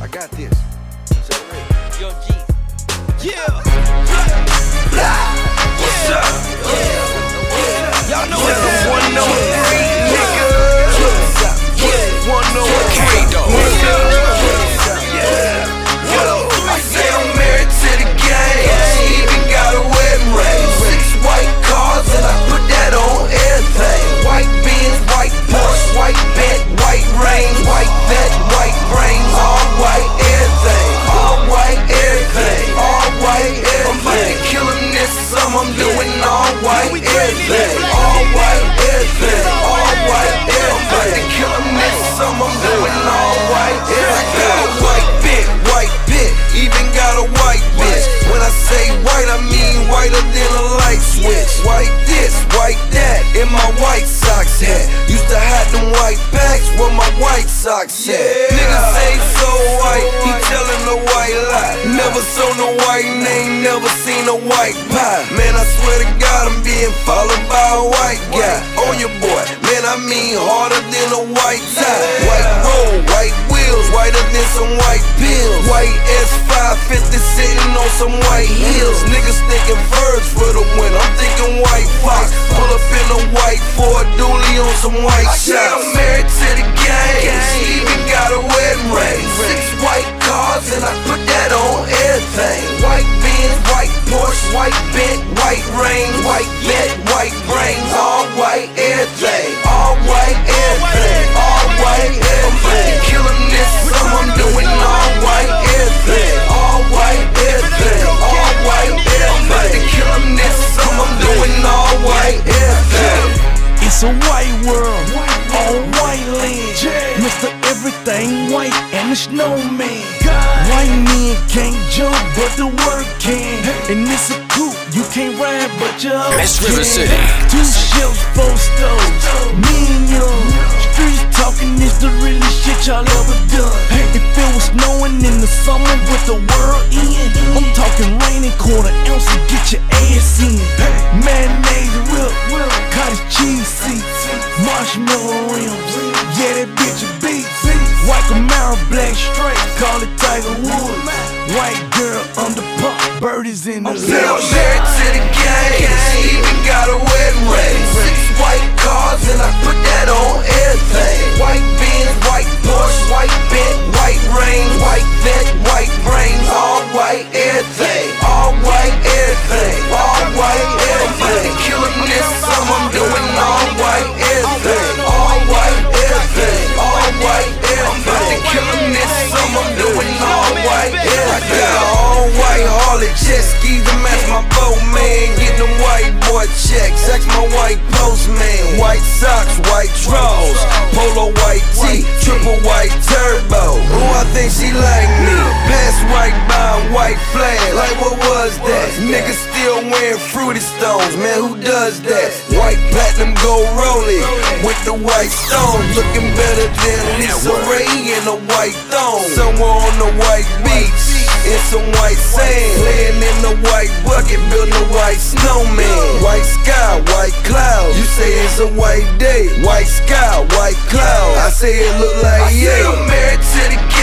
got this. Young G. Yeah. What's up? Y'all know Yeah, what's up. 103, nigga. 103, I say I'm married to the game. She even got a wedding ring. 6 white cars and I put that on everything. White Benz, white Porsche, white Bent, white Range, white vet, white brains, all white everything. All white everything. All white everything. I'm about to kill him this summer. I'm doing all white everything. All white everything. All white everything. I'm about to kill him this summer. I'm doing all white everything. I got a white bit, white pit, even got a white bitch. When I say white, I mean whiter than a light switch. White this, white that, in my white socks hat. Used to have them white packs where my white socks at. Niggas say so white, he tellin' a white lie. Never saw no white name, never seen a white pie. Man, I swear to God, I'm being followed by a white guy. On your boy, man, I mean harder than a white tie. White roll, white wheels, whiter than some white pills. White S550 sitting on some white heels. Niggas thinking birds for the win, I'm thinking white fox. Pull up in a white Ford Dually on some white shots. I'm married to the game. She even got a wedding ring. 6 white cars and I put that on everything. White Benz, white Porsche, white Bent, white Range, white vet, white brains, all white everything. All white everything. All white everything. I'm about to kill him this summer. I'm doing all white everything. All white everything. All white everything. I'm about to kill him this summer. I'm doing all white everything. It's a white world, all white land. Mr. Everything White and the snowman. White men can't jump, but the work can. And it's a coupe, you can't ride, but you Miss can. River City. 2 ships, 4 stoves, me and young. Streets talking is the realest shit y'all ever done. If it was snowing in the summer with the world in, I'm talking rain and quarter ounces, get your ass in. Mayonnaise whip, cottage cheese seats, marshmallow rims, yeah that bitch a beat. White Camaro, black straight, call it Tiger Woods. White girl under pump, birdies in the I'm married to the game. She even got a wedding ring. 6 white cars and I put that on everything. White Benz, white Porsche, white Bent, white Range, white vet, white brains, all white everything. All white everything. All white everything. I'm about to kill him this summer. I'm doing all white everything. All white everything. All white everything. I'm about to kill him this summer. I'm doing all white everything. I got an all white Harley jet ski to match my boat, man. Getting them white boy checks. Ask my white postman. White socks, white drawers, polo white tee, triple white turbo. Ooh, I think she like me. Pass right by a white flag. Like what was that? Niggas still wearing fruity stones, man. Who does that? White platinum gold rollie with the white stones, looking better than Lisa Ray in a white thong. Somewhere on the white beach, in some white sand, laying in the white bucket, building a white snowman. White sky, white clouds. You say it's a white day. White sky, white clouds. I say it look like yeah. I'm married to the